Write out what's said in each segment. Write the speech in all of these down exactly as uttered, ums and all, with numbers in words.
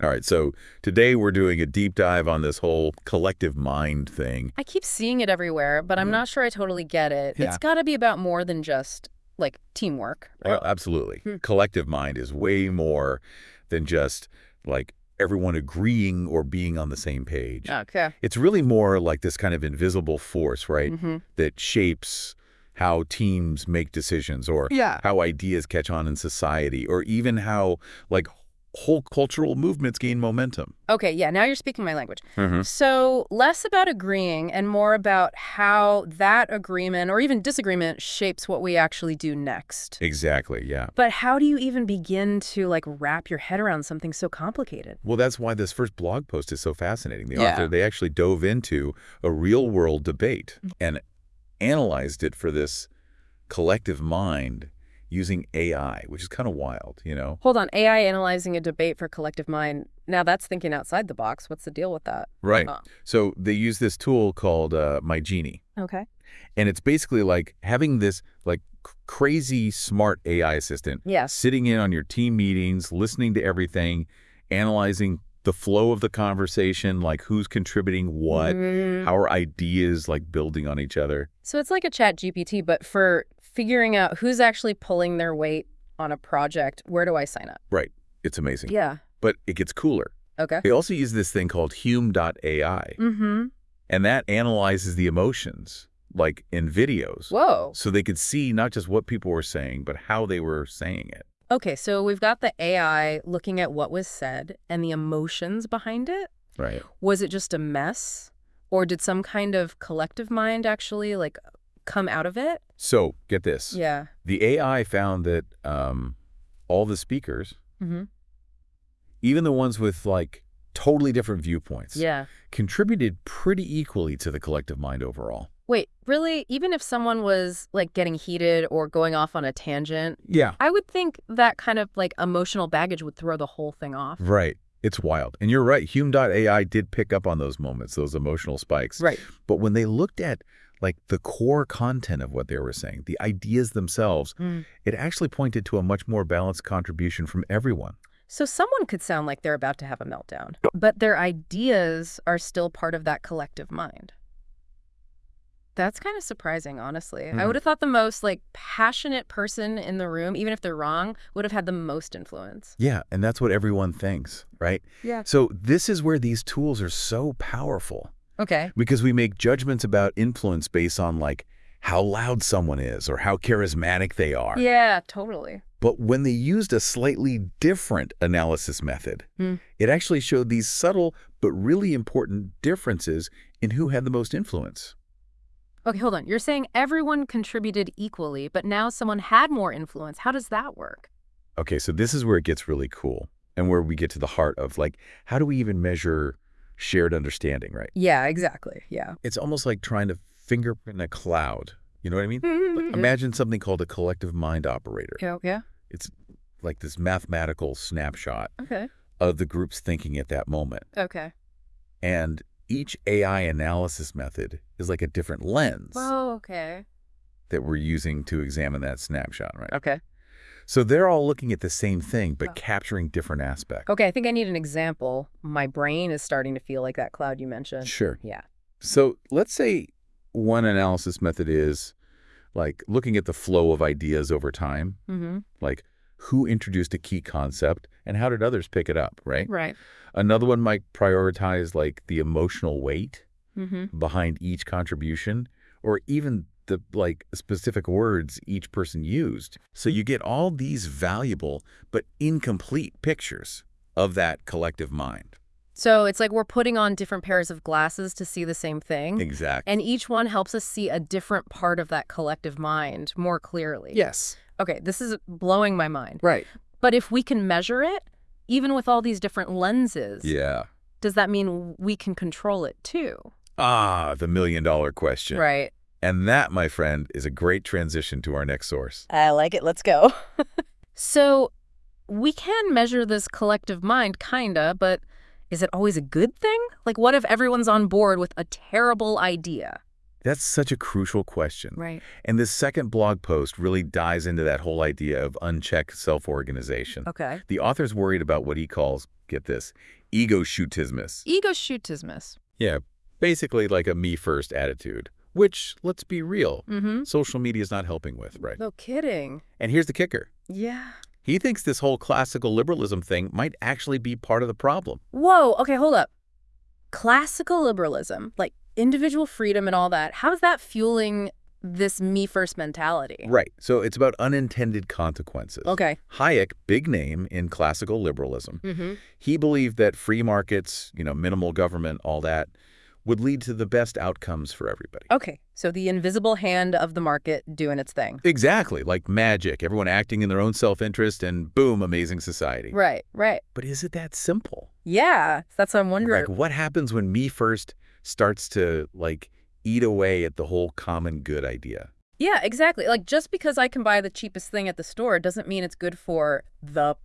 All right, so today we're doing a deep dive on this whole collective mind thing. I keep seeing it everywhere, but I'm Mm. not sure I totally get it. Yeah. It's got to be about more than just, like, teamwork. Well, absolutely. Hmm. Collective mind is way more than just, like, everyone agreeing or being on the same page. Okay. It's really more like this kind of invisible force, right, Mm-hmm. that shapes how teams make decisions or Yeah. how ideas catch on in society or even how, like, whole cultural movements gain momentum. Okay, yeah, now you're speaking my language. Mm-hmm. So less about agreeing and more about how that agreement or even disagreement shapes what we actually do next. Exactly, yeah. But how do you even begin to, like, wrap your head around something so complicated? Well, that's why this first blog post is so fascinating. The Yeah. author, they actually dove into a real-world debate and analyzed it for this collective mind using A I, which is kind of wild, you know? Hold on, A I analyzing a debate for collective mind. Now that's thinking outside the box. What's the deal with that? Right. Oh. So they use this tool called uh, MyGenie. Okay. And it's basically like having this like c- crazy smart A I assistant Yes. sitting in on your team meetings, listening to everything, analyzing the flow of the conversation, like who's contributing what, Mm. how are ideas like building on each other. So it's like a chat G P T, but for figuring out who's actually pulling their weight on a project. Where do I sign up? Right. It's amazing. Yeah. But it gets cooler. Okay. They also use this thing called Hume dot A I, Mm-hmm. and that analyzes the emotions, like in videos. Whoa. So they could see not just what people were saying, but how they were saying it. Okay, so we've got the A I looking at what was said and the emotions behind it. Right. Was it just a mess? Or did some kind of collective mind actually, like, come out of it? So get this. Yeah. The A I found that um, all the speakers, Mm-hmm. even the ones with like totally different viewpoints, Yeah. contributed pretty equally to the collective mind overall. Wait, really? Even if someone was, like, getting heated or going off on a tangent, Yeah. I would think that kind of, like, emotional baggage would throw the whole thing off. Right. It's wild. And you're right. Hume dot A I did pick up on those moments, those emotional spikes. Right. But when they looked at like the core content of what they were saying, the ideas themselves, Mm. it actually pointed to a much more balanced contribution from everyone. So someone could sound like they're about to have a meltdown, but their ideas are still part of that collective mind. That's kind of surprising, honestly. I Mhm. would have thought the most, like, passionate person in the room, even if they're wrong, would have had the most influence. Yeah, and that's what everyone thinks, right? Yeah. So this is where these tools are so powerful Okay. because we make judgments about influence based on like how loud someone is or how charismatic they are. Yeah, totally. But when they used a slightly different analysis method, Hmm. it actually showed these subtle but really important differences in who had the most influence. Okay, hold on. You're saying everyone contributed equally, but now someone had more influence. How does that work? Okay, so this is where it gets really cool and where we get to the heart of like, how do we even measure shared understanding, right? Yeah, exactly. Yeah. It's almost like trying to fingerprint a cloud. You know what I mean? Like, imagine something called a collective mind operator. Yeah, yeah. It's like this mathematical snapshot Okay. of the group's thinking at that moment. Okay. And each A I analysis method is like a different lens Oh, okay. that we're using to examine that snapshot, right? Okay. So they're all looking at the same thing, but Oh. capturing different aspects. Okay, I think I need an example. My brain is starting to feel like that cloud you mentioned. Sure. Yeah. So let's say one analysis method is like looking at the flow of ideas over time, Mm-hmm. like who introduced a key concept and how did others pick it up, right? Right. Another one might prioritize like the emotional weight Mm-hmm. behind each contribution or even the like specific words each person used. So you get all these valuable but incomplete pictures of that collective mind. So it's like we're putting on different pairs of glasses to see the same thing. Exactly. And each one helps us see a different part of that collective mind more clearly. Yes. Okay, this is blowing my mind. Right. But if we can measure it, even with all these different lenses, Yeah. does that mean we can control it too? Ah, the million dollar question. Right. And that, my friend, is a great transition to our next source. I like it. Let's go. So we can measure this collective mind, kinda, but is it always a good thing? Like, what if everyone's on board with a terrible idea? That's such a crucial question. Right. And this second blog post really dives into that whole idea of unchecked self-organization. Okay. The author's worried about what he calls get this, ego-shootismus. Ego-shootismus. Yeah, basically like a me-first attitude, which, let's be real, Mm-hmm. social media is not helping with, right? No kidding. And here's the kicker. Yeah. He thinks this whole classical liberalism thing might actually be part of the problem. Whoa, okay, hold up. Classical liberalism, like individual freedom and all that, how's that fueling this me-first mentality? Right. So it's about unintended consequences. Okay. Hayek, big name in classical liberalism, Mm-hmm. he believed that free markets, you know, minimal government, all that, would lead to the best outcomes for everybody. Okay, so the invisible hand of the market doing its thing. Exactly, like magic, everyone acting in their own self-interest, and boom, amazing society. Right, right. But is it that simple? Yeah, that's what I'm wondering. Like, what happens when me first starts to, like, eat away at the whole common good idea? Yeah, exactly. Like, just because I can buy the cheapest thing at the store doesn't mean it's good for the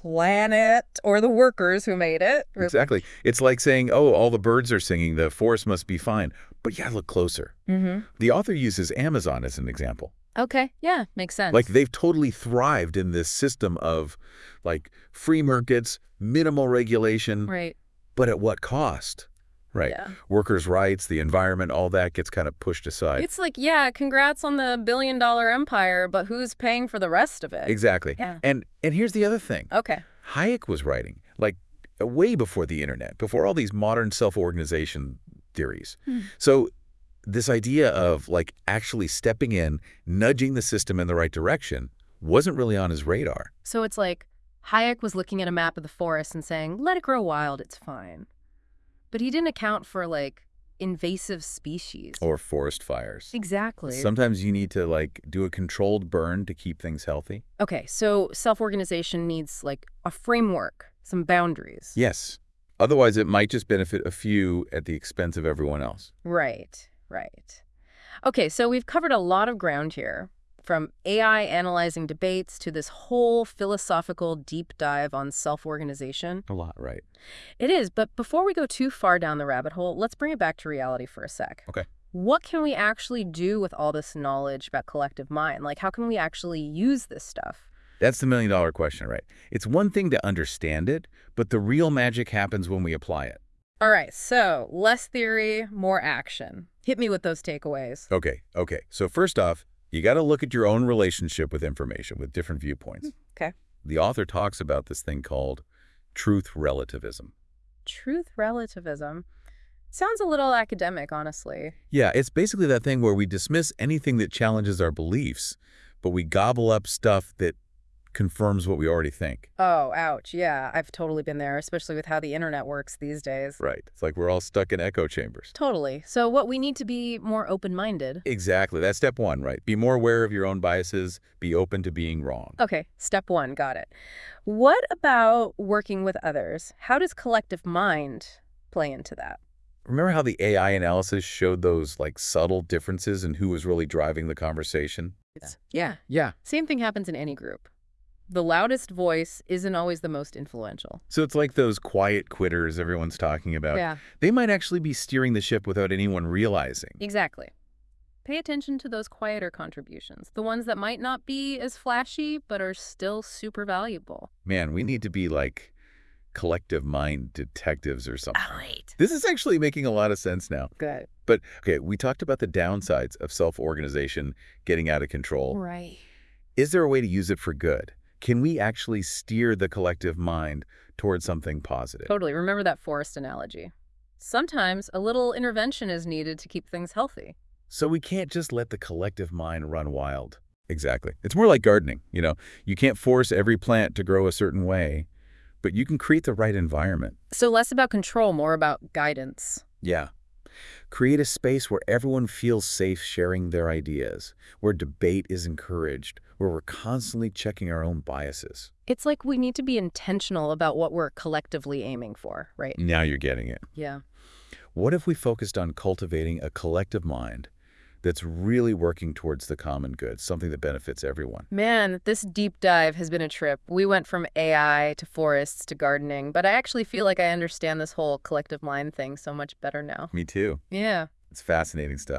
planet or the workers who made it. Exactly. It's like saying, oh, all the birds are singing, the forest must be fine. But you gotta look closer. Mm-hmm. The author uses Amazon as an example. Okay, yeah, makes sense. Like, they've totally thrived in this system of, like, free markets, minimal regulation, Right. but at what cost? Right. Yeah. Workers' rights, the environment, all that gets kind of pushed aside. It's like, yeah, congrats on the billion dollar empire, but who's paying for the rest of it? Exactly. Yeah. And and here's the other thing. Okay. Hayek was writing, like, way before the internet, before all these modern self-organization theories. Hmm. So this idea of, like, actually stepping in, nudging the system in the right direction, wasn't really on his radar. So it's like Hayek was looking at a map of the forest and saying, let it grow wild, it's fine. But he didn't account for, like, invasive species. Or forest fires. Exactly. Sometimes you need to, like, do a controlled burn to keep things healthy. Okay, so self-organization needs, like, a framework, some boundaries. Yes. Otherwise, it might just benefit a few at the expense of everyone else. Right, right. Okay, so we've covered a lot of ground here, from A I analyzing debates to this whole philosophical deep dive on self-organization. A lot, right? It is, but before we go too far down the rabbit hole, let's bring it back to reality for a sec. Okay. What can we actually do with all this knowledge about collective mind? Like, how can we actually use this stuff? That's the million dollar question, right? It's one thing to understand it, but the real magic happens when we apply it. All right, so less theory, more action. Hit me with those takeaways. Okay, okay. So first off, you got to look at your own relationship with information, with different viewpoints. Okay. The author talks about this thing called truth relativism. Truth relativism. Sounds a little academic, honestly. Yeah, it's basically that thing where we dismiss anything that challenges our beliefs, but we gobble up stuff that confirms what we already think. Oh, ouch. Yeah, I've totally been there, especially with how the internet works these days. Right. It's like we're all stuck in echo chambers. Totally. So what we need to be more open-minded. Exactly. That's step one, right? Be more aware of your own biases. Be open to being wrong. Okay, step one, got it. What about working with others? How does collective mind play into that? Remember how the A I analysis showed those, like, subtle differences in who was really driving the conversation? Yeah. Yeah. Same thing happens in any group. The loudest voice isn't always the most influential. So it's like those quiet quitters everyone's talking about. Yeah, They might actually be steering the ship without anyone realizing. exactly. Pay attention to those quieter contributions, the ones that might not be as flashy, but are still super valuable. Man, we need to be like collective mind detectives or something. All right. This is actually making a lot of sense now. Good. But, okay, we talked about the downsides of self-organization getting out of control. Right. Is there a way to use it for good? Can we actually steer the collective mind towards something positive? Totally. Remember that forest analogy. Sometimes a little intervention is needed to keep things healthy. So we can't just let the collective mind run wild. Exactly. It's more like gardening, you know. You can't force every plant to grow a certain way, but you can create the right environment. So less about control, more about guidance. Yeah. Create a space where everyone feels safe sharing their ideas, where debate is encouraged, where we're constantly checking our own biases. It's like we need to be intentional about what we're collectively aiming for, right? Now you're getting it. Yeah. What if we focused on cultivating a collective mind that's really working towards the common good, something that benefits everyone? Man, this deep dive has been a trip. We went from A I to forests to gardening, but I actually feel like I understand this whole collective mind thing so much better now. Me too. Yeah. It's fascinating stuff.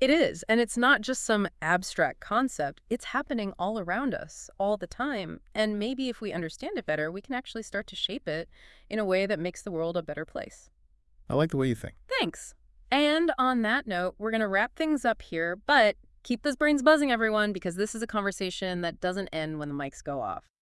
It is, and it's not just some abstract concept. It's happening all around us, all the time. And maybe if we understand it better, we can actually start to shape it in a way that makes the world a better place. I like the way you think. Thanks. And on that note, we're going to wrap things up here, but keep those brains buzzing, everyone, because this is a conversation that doesn't end when the mics go off.